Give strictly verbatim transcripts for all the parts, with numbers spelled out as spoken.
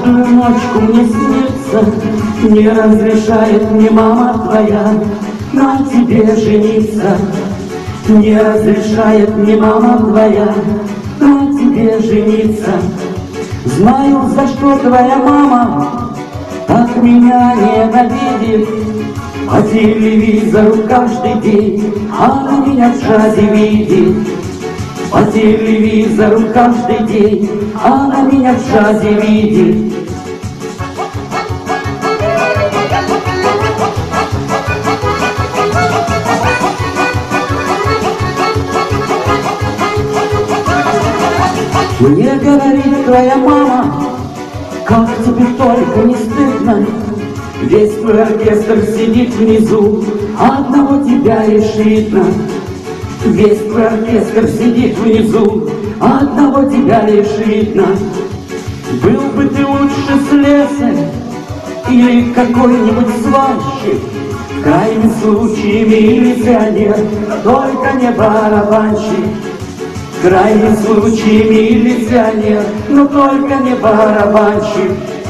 Каждую ночку мне снится, не разрешает мне мама твоя на тебе жениться. Не разрешает мне мама твоя на тебе жениться. Знаю, за что твоя мама так меня ненавидит. По телевизору каждый день она меня в джазе видит. По телевизору каждый день она меня в джазе видит. Мне говорит твоя мама, как тебе только не стыдно. Весь твой оркестр сидит внизу, одного тебя лишь видно. Весь твой оркестр сидит внизу, одного тебя лишь видно. Был бы ты лучше слесарь или какой-нибудь сварщик, в крайнем случае милиционер, только не барабанщик. В крайнем случае милиционер, но только не барабанщик.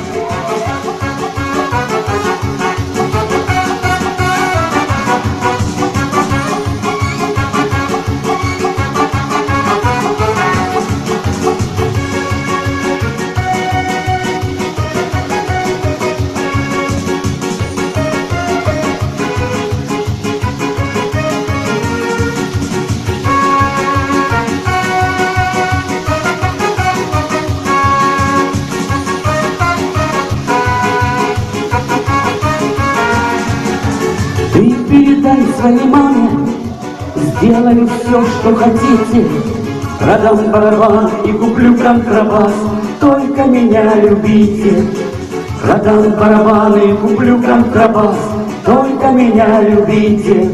Ты передай своей маме, сделаю все, что хотите. Продам барабан и куплю контрабас, только меня любите. Продам барабан и куплю контрабас, только меня любите.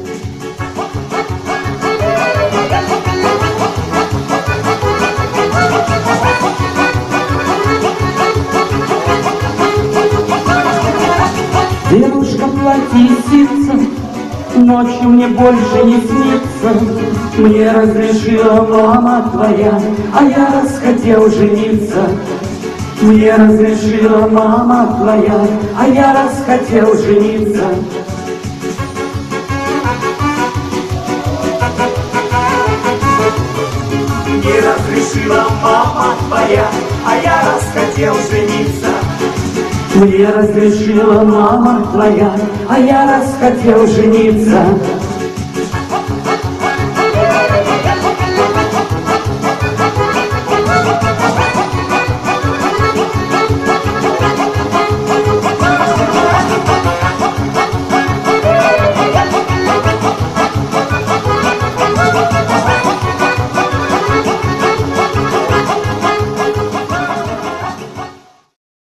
Девушка платье и ситца, ночью мне больше не снится. Мне разрешила мама твоя, а я расхотел жениться. Мне разрешила мама твоя, а я расхотел жениться. Не разрешила мама твоя, а я расхотел жениться. Мне разрешила мама твоя, а я расхотел жениться.